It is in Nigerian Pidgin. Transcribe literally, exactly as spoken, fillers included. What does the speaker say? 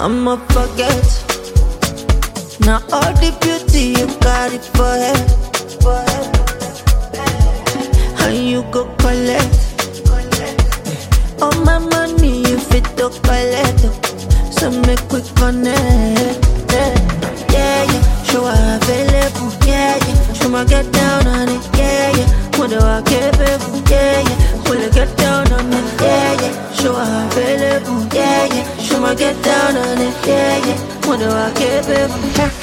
I'ma forget. Now all the beauty you got it for head, for head. And you go collect all my money you fit to collect. So make we connect. Yeah, yeah, yeah. Show her available. Yeah, yeah. Show my get down on it. Yeah, yeah. What do I get, baby? Yeah, yeah. Will I get down on it? Yeah, yeah. Show her available. Yeah, yeah. Show my get down on it. Yeah, yeah. What do I get, baby?